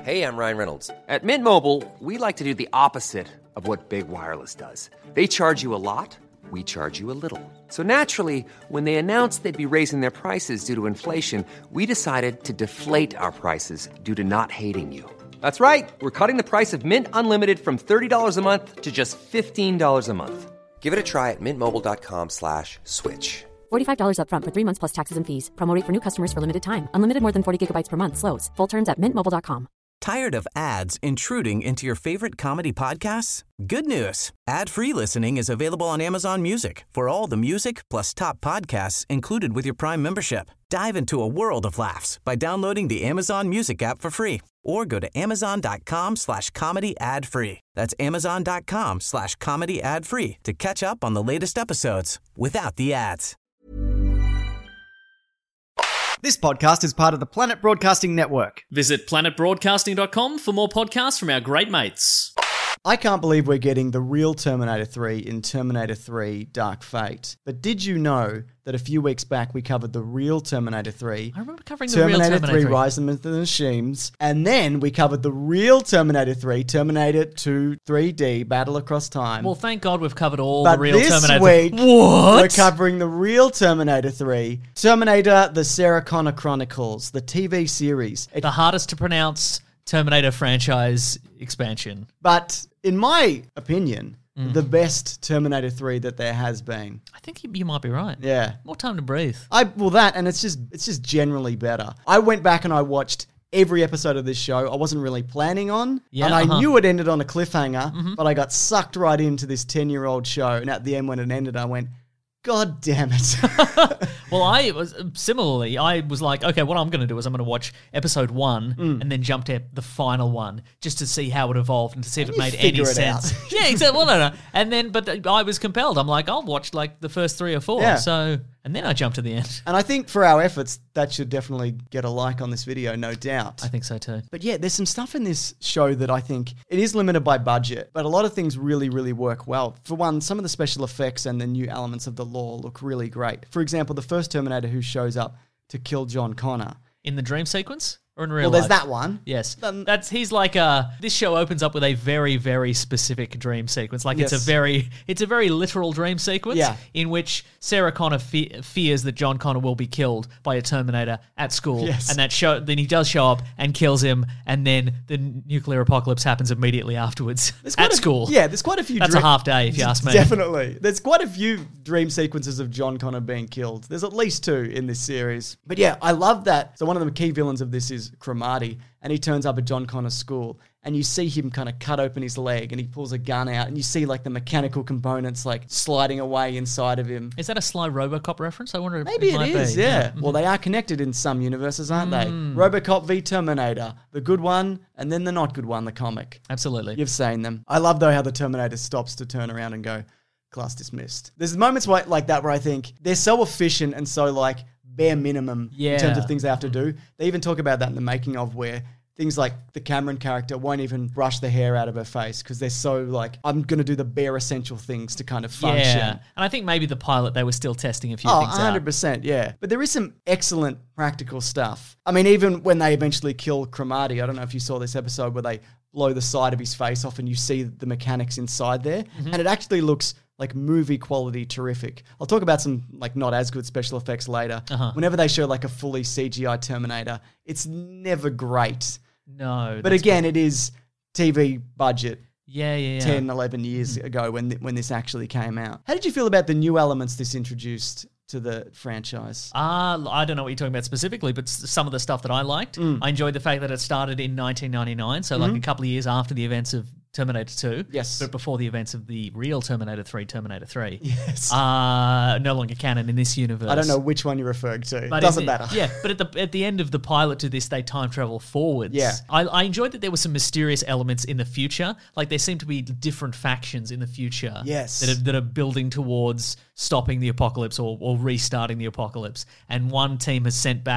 Hey, I'm Ryan Reynolds. At Mint Mobile, we like to do the opposite of what Big Wireless does. They charge you a lot, we charge you a little. So naturally, when they announced they'd be raising their prices due to inflation, we decided to deflate our prices due to not hating you. That's right. We're cutting the price of Mint Unlimited from $30 a month to just $15 a month. Give it a try at mintmobile.com/switch. $45 up front for 3 months plus taxes and fees. Promo rate for new customers for limited time. Unlimited more than 40 gigabytes per month. Slows full terms at mintmobile.com. Tired of ads intruding into your favorite comedy podcasts? Good news. Ad-free listening is available on Amazon Music for all the music plus top podcasts included with your Prime membership. Dive into a world of laughs by downloading the Amazon Music app for free or go to amazon.com/comedy ad-free. That's amazon.com/comedy ad-free to catch up on the latest episodes without the ads. This podcast is part of the Planet Broadcasting Network. Visit planetbroadcasting.com for more podcasts from our great mates. I can't believe we're getting the real Terminator 3 in Terminator 3 Dark Fate. But did you know that a few weeks back we covered the real Terminator 3? I remember covering the real Terminator 3. Rise of the Machines. And then we covered the real Terminator 3, Terminator 2 3D, Battle Across Time. Well, thank God we've covered all but the real Terminator 3. This week, what? We're covering the real Terminator 3, Terminator The Sarah Connor Chronicles, the TV series. The hardest to pronounce Terminator franchise expansion. But in my opinion, the best Terminator 3 that there has been. I think you might be right. Yeah. More time to breathe. That, and it's just generally better. I went back and I watched every episode of this show. I wasn't really planning on, and I knew it ended on a cliffhanger, but I got sucked right into this 10-year-old show, and at the end when it ended, I went, God damn it. Well, I was like, okay, what I'm going to do is I'm going to watch episode 1 and then jump to the final one just to see how it evolved and to see if it made any sense. Yeah, exactly. Well, no. And then, but I was compelled. I'm like, I'll watch like the first 3 or 4. Yeah. So, and then I jumped to the end. And I think for our efforts, that should definitely get a like on this video, no doubt. I think so too. But yeah, there's some stuff in this show that I think it is limited by budget, but a lot of things really, really work well. For one, some of the special effects and the new elements of the lore look really great. For example, the first Terminator who shows up to kill John Connor. In the dream sequence? Or in real life? Well, there's that one. Yes. He's like this show opens up with a very, very specific dream sequence. Like it's a very literal dream sequence in which Sarah Connor fears that John Connor will be killed by a Terminator at school. Yes. And then he does show up and kills him, and then the nuclear apocalypse happens immediately afterwards at school. There's quite a few. That's a half day if you ask me. Definitely. There's quite a few dream sequences of John Connor being killed. There's at least 2 in this series. But yeah, I love that. So one of the key villains of this is Cromartie, and he turns up at John Connor's school, and you see him kind of cut open his leg, and he pulls a gun out, and you see like the mechanical components like sliding away inside of him. Is that a sly RoboCop reference? I wonder if maybe it might is. be. Yeah. Well, they are connected in some universes, aren't they? RoboCop v Terminator, the good one, and then the not good one, the comic. Absolutely. You've seen them. I love though how the Terminator stops to turn around and go, class dismissed. There's moments like that where I think they're so efficient and so like bare minimum in terms of things they have to do. They even talk about that in the making of, where things like the Cameron character won't even brush the hair out of her face because they're so like, I'm going to do the bare essential things to kind of function. Yeah, and I think maybe the pilot, they were still testing a few things out. 100%, yeah. But there is some excellent practical stuff. I mean, even when they eventually kill Cromartie, I don't know if you saw this episode where they blow the side of his face off and you see the mechanics inside there. And it actually looks like movie quality terrific. I'll talk about some like not as good special effects later. Whenever they show like a fully CGI Terminator, it's never great. No. But again, it is TV budget. Yeah. 10, 11 years ago when this actually came out. How did you feel about the new elements this introduced to the franchise? I don't know what you're talking about specifically, but some of the stuff that I liked. I enjoyed the fact that it started in 1999, so like a couple of years after the events of Terminator 2. Yes. But before the events of the real Terminator 3, Terminator 3. Yes. No longer canon in this universe. I don't know which one you're referring to. But Doesn't matter. Yeah, but at the end of the pilot to this, they time travel forwards. Yeah. I enjoyed that there were some mysterious elements in the future. Like there seem to be different factions in the future. Yes. That are building towards stopping the apocalypse or restarting the apocalypse. And one team has sent back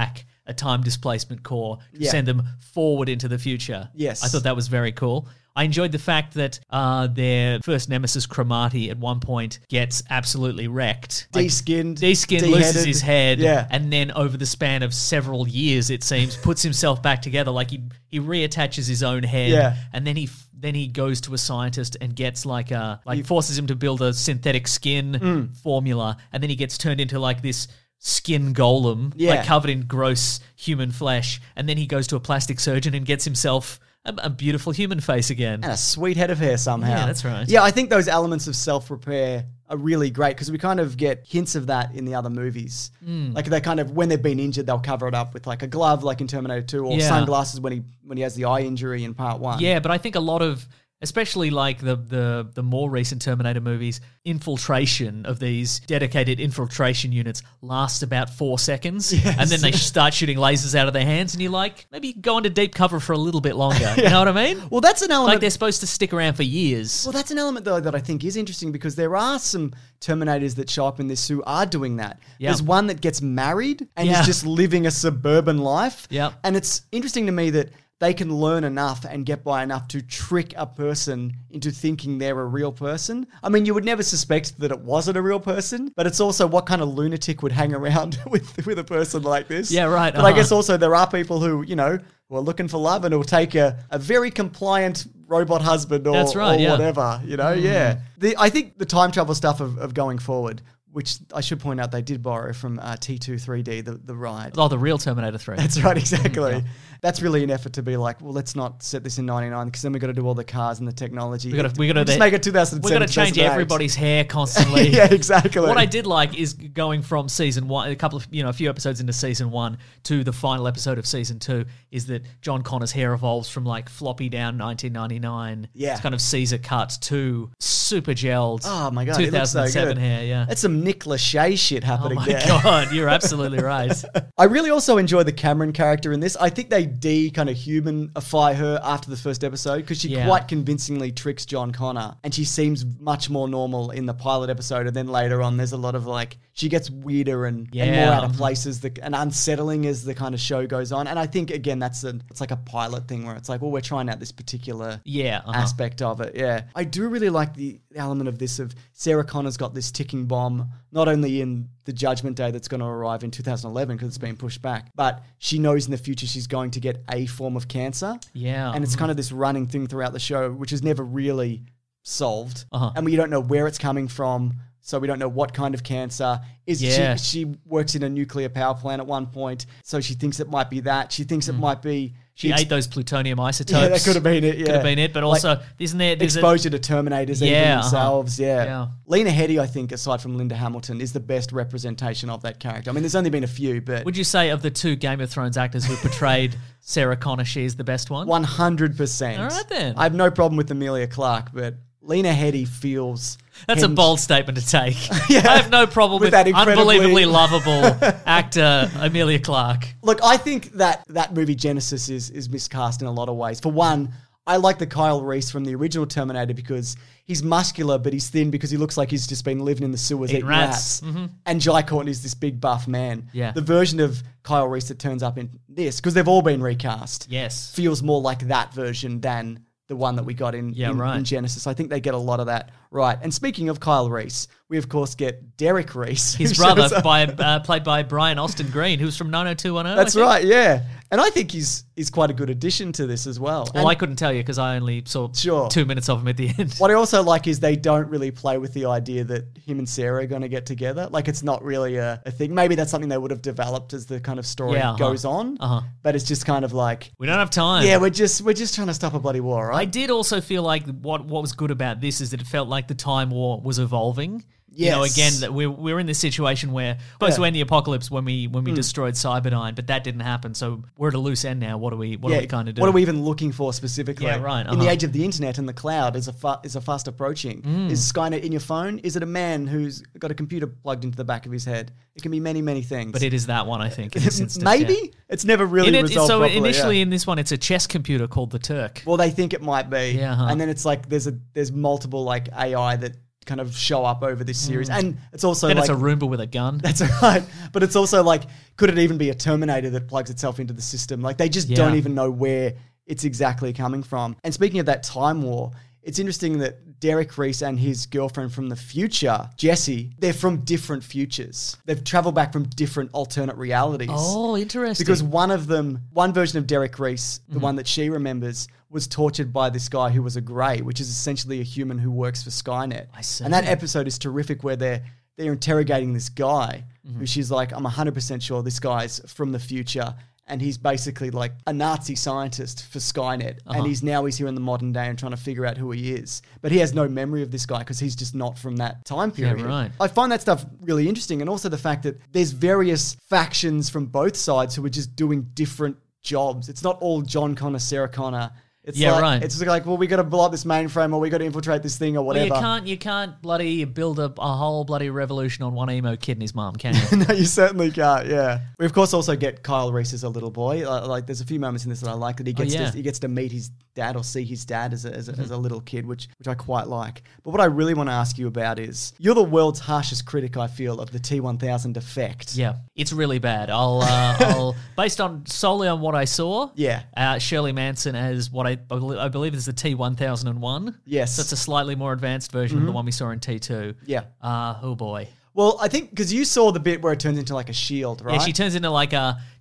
a time displacement core to Yeah. send them forward into the future. Yes. I thought that was very cool. I enjoyed the fact that their first nemesis, Cromartie, at one point gets absolutely wrecked. De-skinned, De-skinned, de-headed. loses his head, Yeah. and then over the span of several years, it seems, puts himself back together. Like he reattaches his own head, Yeah. and then he goes to a scientist and gets forces him to build a synthetic skin formula, and then he gets turned into like this skin golem, Yeah. like covered in gross human flesh, and then he goes to a plastic surgeon and gets himself a beautiful human face again. And a sweet head of hair somehow. Yeah, that's right. Yeah, I think those elements of self-repair are really great because we kind of get hints of that in the other movies. Like they kind of, when they've been injured, they'll cover it up with like a glove like in Terminator 2 or Yeah. sunglasses when he has the eye injury in part 1. Yeah, but I think a lot of, especially like the more recent Terminator movies, infiltration of these dedicated infiltration units lasts about 4 seconds, and then they start shooting lasers out of their hands, and you're like, maybe go into deep cover for a little bit longer. You know what I mean? Well, that's an element. Like they're supposed to stick around for years. Well, that's an element, though, that I think is interesting because there are some Terminators that show up in this who are doing that. Yeah. There's one that gets married and Yeah. is just living a suburban life. Yeah. And it's interesting to me that they can learn enough and get by enough to trick a person into thinking they're a real person. I mean, you would never suspect that it wasn't a real person, but it's also what kind of lunatic would hang around with a person like this. Yeah, right, But I guess also there are people who are looking for love and will take a very compliant robot husband or, That's right, or yeah. whatever, yeah. I think the time travel stuff of going forward, which I should point out they did borrow from T2 3D, the ride. Oh, the real Terminator 3. That's right, exactly. That's really an effort to be like, well, let's not set this in 99 because then we've got to do all the cars and the technology. We gotta just make it 2007. We've got to change 2008. everybody's hair constantly. Yeah, exactly. What I did like is going from season 1, a few episodes into season 1 to the final episode of season 2, is that John Connor's hair evolves from like floppy down 1999, Yeah. kind of Caesar cut to super gelled. Oh my God, it looks so 2007 good. hair. Yeah. That's some Nick Lachey shit Oh happening my there. God, you're absolutely right. I really also enjoy the Cameron character in this. I think they kind of humanify her after the first episode because she Yeah. quite convincingly tricks John Connor and she seems much more normal in the pilot episode. And then later on, there's a lot of like, she gets weirder and more out of places and unsettling as the kind of show goes on. And I think, again, it's like a pilot thing where it's like, well, we're trying out this particular aspect of it. Yeah. I do really like the element of this of Sarah Connor's got this ticking bomb, not only in the Judgment Day that's going to arrive in 2011 because it's been pushed back, but she knows in the future she's going to get a form of cancer. Yeah. And it's kind of this running thing throughout the show, which is never really solved. Uh-huh. And we don't know where it's coming from. So we don't know what kind of cancer. She works in a nuclear power plant at one point. So she thinks it might be that. She thinks it might be... She ate those plutonium isotopes. Yeah, that could have been it, yeah. Could have been it, but also, isn't there... there's exposure to Terminators even Yeah, themselves, yeah. Yeah. Lena Headey, I think, aside from Linda Hamilton, is the best representation of that character. I mean, there's only been a few, but... Would you say of the two Game of Thrones actors who portrayed Sarah Connor, she is the best one? 100%. All right, then. I have no problem with Emilia Clarke, but Lena Headey feels... That's a bold statement to take. Yeah. I have no problem with that incredibly- unbelievably lovable actor Emilia Clarke. Look, I think that movie Genesis is miscast in a lot of ways. For one, I like the Kyle Reese from the original Terminator because he's muscular, but he's thin because he looks like he's just been living in the sewers eating rats. Mm-hmm. And Jai Courtney's this big buff man. Yeah. The version of Kyle Reese that turns up in this, because they've all been recast, Yes. feels more like that version than the one that we got in Genesis. I think they get a lot of that right. And speaking of Kyle Reese, we of course get Derek Reese. His brother, played by Brian Austin Green, who's from 90210. That's right, yeah. And I think he's quite a good addition to this as well. Well, And I couldn't tell you because I only saw 2 minutes of him at the end. what I also like is they don't really play with the idea that him and Sarah are going to get together. Like, it's not really a thing. Maybe that's something they would have developed as the kind of story goes on. But it's just kind of like... We don't have time. Yeah, we're just trying to stop a bloody war, right? I did also feel like what was good about this is that it felt like the time war was evolving. Yes. You know, again, that we're in this situation where supposed to end the apocalypse when we destroyed Cyberdyne, but that didn't happen. So we're at a loose end now. What do we kind of do? What are we even looking for specifically? Yeah, right. In the age of the internet and the cloud is fast approaching. Is Skynet in your phone? Is it a man who's got a computer plugged into the back of his head? It can be many, many things. But it is that one, I think. In this instance, Maybe? yeah. It's never really resolved so properly. initially yeah. in this one, it's a chess computer called the Turk. Well, they think it might be. Yeah, And then it's like there's multiple like AI that kind of show up over this series. And it's also Then like... it's a Roomba with a gun. That's right. But it's also like, could it even be a Terminator that plugs itself into the system? Like, they just don't even know where it's exactly coming from. And speaking of that time war, it's interesting that Derek Reese and his girlfriend from the future, Jessie, they're from different futures. They've traveled back from different alternate realities. Oh, interesting. Because one version of Derek Reese, the one that she remembers, was tortured by this guy who was a Grey, which is essentially a human who works for Skynet. I see. And that episode is terrific, where they're interrogating this guy, who she's like, I'm 100% sure this guy's from the future. And he's basically like a Nazi scientist for Skynet. And he's here in the modern day and trying to figure out who he is. But he has no memory of this guy because he's just not from that time period. Yeah, right. I find that stuff really interesting. And also the fact that there's various factions from both sides who are just doing different jobs. It's not all John Connor, Sarah Connor. It's right. It's like, well, we got to blow up this mainframe, or we got to infiltrate this thing, or whatever. Well, you can't bloody build a whole bloody revolution on one emo kid and his mum, can you? No, you certainly can't. Yeah, we of course also get Kyle Reese as a little boy. Like, there's a few moments in this that I like, that he gets to meet his dad, or see his dad as a little kid, which I quite like. But what I really want to ask you about is, you're the world's harshest critic, I feel, of the T-1000 effect. Yeah, it's really bad. I'll based solely on what I saw. Yeah. Shirley Manson as what I believe is the T-1001. Yes. So it's a slightly more advanced version of the one we saw in T2. Yeah. Oh boy. Well, I think because you saw the bit where it turns into like a shield, right? Yeah, she turns into like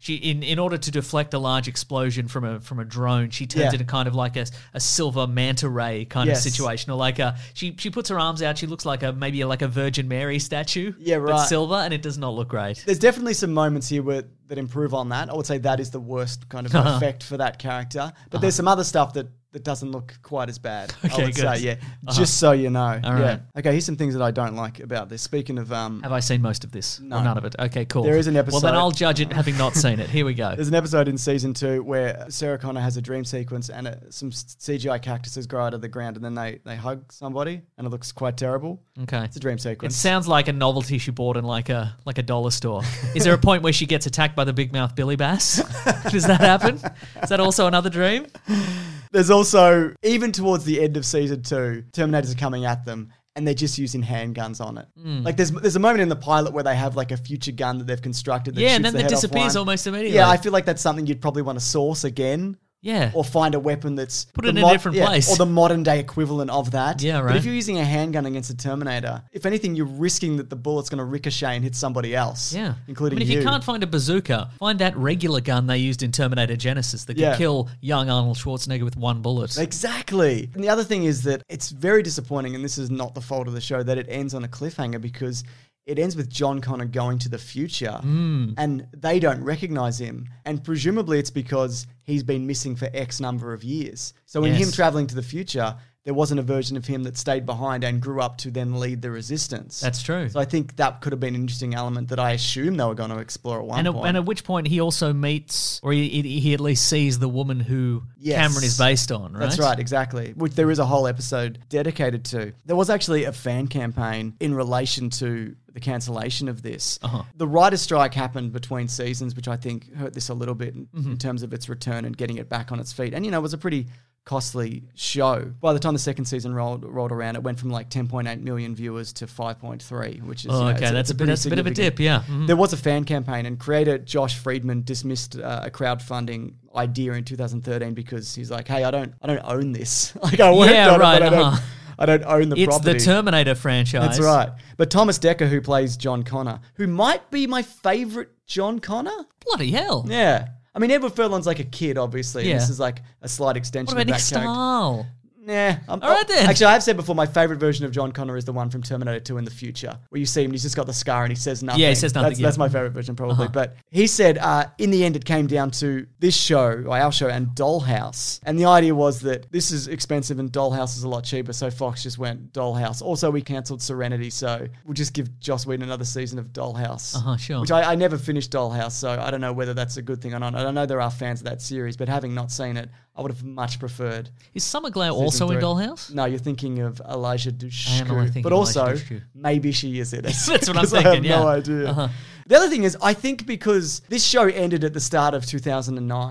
in order to deflect a large explosion from a drone, she turns into kind of like a silver manta ray kind of situation, or like she puts her arms out. She looks like maybe a Virgin Mary statue. Yeah, right. But silver, and it does not look great. There's definitely some moments here that improve on that. I would say that is the worst kind of effect for that character. But there's some other stuff that doesn't look quite as bad. Okay, I would good. say, yeah. Just so you know. All right. Okay, here's some things that I don't like about this. Speaking of... Have I seen most of this? No. Or none of it? Okay, cool. There is an episode... Well, then I'll judge it having not seen it. Here we go. There's an episode in season 2 where Sarah Connor has a dream sequence and some CGI cactuses grow out of the ground, and then they hug somebody, and it looks quite terrible. Okay. It's a dream It sequence. sounds like a novelty she bought in like a dollar store. Is there a point where she gets attacked by the big mouth Billy Bass? Does that happen? Is that also another dream? There's also, even towards the end of season 2, Terminators are coming at them, and they're just using handguns on it. Like there's a moment in the pilot where they have like a future gun that they've constructed that shoots and then the it head off disappears one. almost immediately. Yeah, I feel like that's something you'd probably want to source again. Yeah. Or find a weapon that's... Put it in a different place. Or the modern day equivalent of that. Yeah, right. But if you're using a handgun against a Terminator, if anything, you're risking that the bullet's going to ricochet and hit somebody else. Yeah. Including if you. you can't find a bazooka, find that regular gun they used in Terminator Genesis that can kill young Arnold Schwarzenegger with one bullet. Exactly. And the other thing is that it's very disappointing, and this is not the fault of the show, that it ends on a cliffhanger, because it ends with John Connor going to the future and they don't recognize him. And presumably it's because he's been missing for X number of years. So in him traveling to the future, there wasn't a version of him that stayed behind and grew up to then lead the resistance. That's true. So I think that could have been an interesting element that I assume they were going to explore at one point. And at which point he also meets, or he at least sees the woman who Cameron is based on, right? That's right, exactly. Which there is a whole episode dedicated to. There was actually a fan campaign in relation to the cancellation of this. The writer's strike happened between seasons, which I think hurt this a little bit in terms of its return and getting it back on its feet. And, it was a pretty costly show. By the time the second season rolled around, it went from like 10.8 million viewers to 5.3, which is that's a bit of a dip. Yeah, There was a fan campaign, and creator Josh Friedman dismissed a crowdfunding idea in 2013 because he's like, "Hey, I don't own this. Like I worked on it, but I don't own the property." It's the Terminator franchise. That's right. But Thomas Dekker, who plays John Connor, who might be my favorite John Connor. Bloody hell! Yeah. I mean, Edward Furlong's like a kid, obviously. Yeah. And this is like a slight extension What about of Nick that character. Stahl? Nah. All right then. Actually, I have said before, my favorite version of John Connor is the one from Terminator 2 in the future, where you see him and he's just got the scar and he says nothing. Yeah, he says nothing. That's my favorite version, probably. But he said, in the end, it came down to this show, our show, and Dollhouse. And the idea was that this is expensive and Dollhouse is a lot cheaper, so Fox just went Dollhouse. Also, we cancelled Serenity, so we'll just give Joss Whedon another season of Dollhouse. Sure. Which I never finished Dollhouse, so I don't know whether that's a good thing or not. I don't know there are fans of that series, but having not seen it, I would have much preferred. Is Summer Glau also in 3. Dollhouse? No, you're thinking of Elijah I am only Dushku. thinking But Elijah also, Dushku. maybe she is in it. That's what I'm 'Cause I thinking, have no yeah. idea. The other thing is, I think because this show ended at the start of 2009,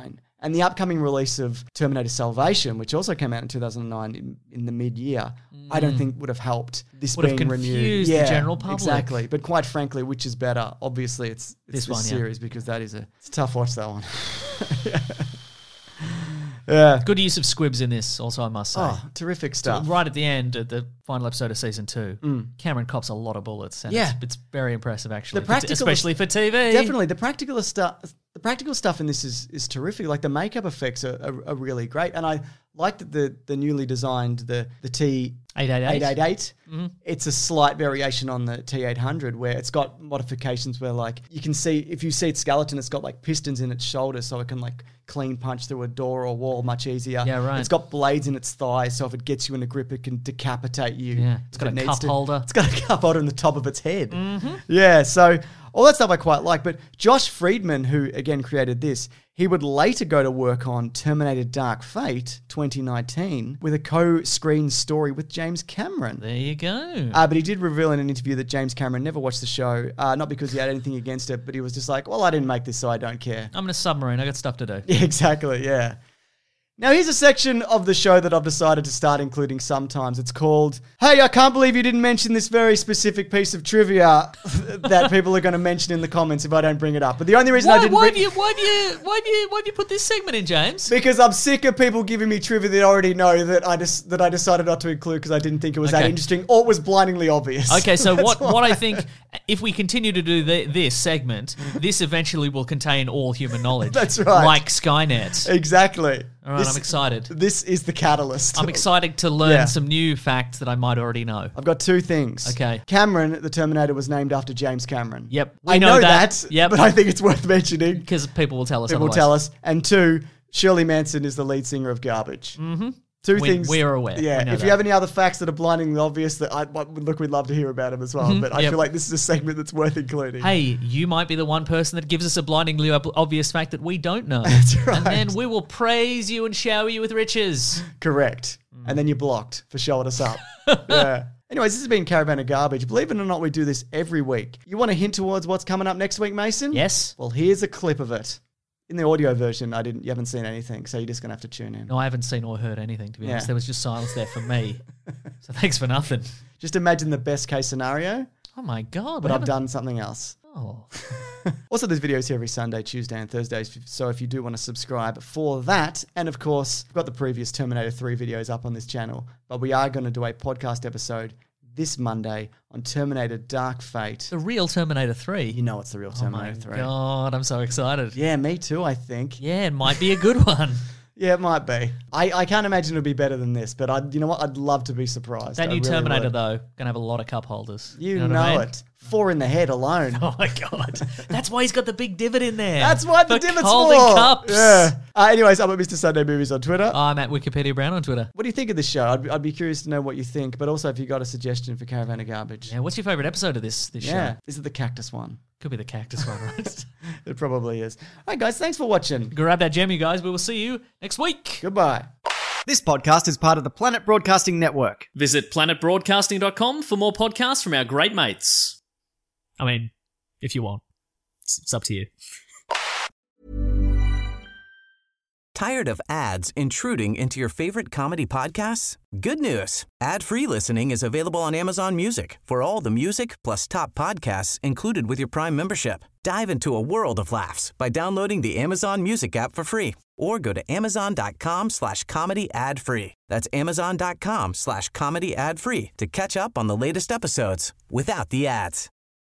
And the upcoming release of Terminator Salvation, which also came out in 2009 in the mid-year, I don't think would have helped this Would have being renewed. confused the general public. Exactly. But quite frankly, which is better? Obviously, it's This this one, yeah. series because that is it's a tough watch, that one. Yeah. Good use of squibs in this, also, I must say. Oh, terrific stuff. Right at the end, at the final episode of season 2, Cameron cops a lot of bullets. And Yeah. it's very impressive, actually. The practical- especially for TV. Definitely. The practical stuff in this is terrific. Like the makeup effects are really great. And I like that the newly designed, the T 888. It's a slight variation on the T800 where it's got modifications where like you can see, if you see its skeleton, it's got like pistons in its shoulders so it can like clean punch through a door or wall much easier. Yeah, right. It's got blades in its thighs so if it gets you in a grip, it can decapitate you. Yeah. It's if got it a needs cup to. holder. It's got a cup holder in the top of its head. Yeah, so all that stuff I quite like. But Josh Friedman, who again created this, he would later go to work on Terminator Dark Fate 2019 with a co-screen story with James Cameron. There you go. But he did reveal in an interview that James Cameron never watched the show, not because he had anything against it, but he was just like, well, I didn't make this, so I don't care. I'm in a submarine. I got stuff to do. Yeah, exactly, yeah. Now, here's a section of the show that I've decided to start including sometimes. It's called, hey, I can't believe you didn't mention this very specific piece of trivia that people are going to mention in the comments if I don't bring it up. But the only reason I didn't Why bring... have you put this segment in, James? Because I'm sick of people giving me trivia that I already know that I decided not to include because I didn't think it was that Okay. interesting or it was blindingly obvious. Okay, so That's what I think, if we continue to do this segment, this eventually will contain all human knowledge. That's right. Like Skynet. Exactly. All right, I'm excited. This is the catalyst. I'm excited to learn Yeah. some new facts that I might already know. I've got two things. Okay. Cameron, the Terminator, was named after James Cameron. Yep, I know that. Yep. But I think it's worth mentioning. Because people will tell us People will otherwise. tell us. And two, Shirley Manson is the lead singer of Garbage. Mm-hmm. Two things. We are aware. Yeah. We know If that. you have any other facts that are blindingly obvious, that we'd love to hear about them as well. But I Yep. feel like this is a segment that's worth including. Hey, you might be the one person that gives us a blindingly obvious fact that we don't know. That's right. And then we will praise you and shower you with riches. Correct. And then you're blocked for showing us up. Yeah. Anyways, this has been Caravan of Garbage. Believe it or not, we do this every week. You want a hint towards what's coming up next week, Mason? Yes. Well, here's a clip of it. In the audio version, you haven't seen anything, so you're just going to have to tune in. No, I haven't seen or heard anything, to be honest. Yeah. There was just silence there for me. So thanks for nothing. Just imagine the best case scenario, Oh my God. but what I've happened? done something else. Oh. Also, there's videos here every Sunday, Tuesday, and Thursdays. So if you do want to subscribe for that, and of course, we've got the previous Terminator 3 videos up on this channel, but we are going to do a podcast episode this Monday on Terminator Dark Fate. The real Terminator 3. You know it's the real Oh my Terminator 3. God, I'm so excited. Yeah, me too, I think. Yeah, it might be a good one. Yeah, it might be. I can't imagine it'll be better than this, but you know what? I'd love to be surprised. That I new really Terminator, would. though, going to have a lot of cup holders. You know know, what I mean? it. 4 in the head alone. Oh my God. That's why he's got the big divot in there. That's why the For divot's holding for. cups. Yeah. Anyways, I'm at Mr. Sunday Movies on Twitter. I'm at Wikipedia Brown on Twitter. What do you think of this show? I'd be curious to know what you think, but also if you got a suggestion for Caravan of Garbage. Yeah, what's your favourite episode of this Yeah. show? Is it the cactus one? Could be the cactus one, right? It probably is. All right, guys, thanks for watching. Grab that gem, you guys. We will see you next week. Goodbye. This podcast is part of the Planet Broadcasting Network. Visit planetbroadcasting.com for more podcasts from our great mates. I mean, if you want. It's up to you. Tired of ads intruding into your favorite comedy podcasts? Good news. Ad-free listening is available on Amazon Music for all the music plus top podcasts included with your Prime membership. Dive into a world of laughs by downloading the Amazon Music app for free or go to amazon.com/comedy ad-free. That's amazon.com/comedy ad-free to catch up on the latest episodes without the ads.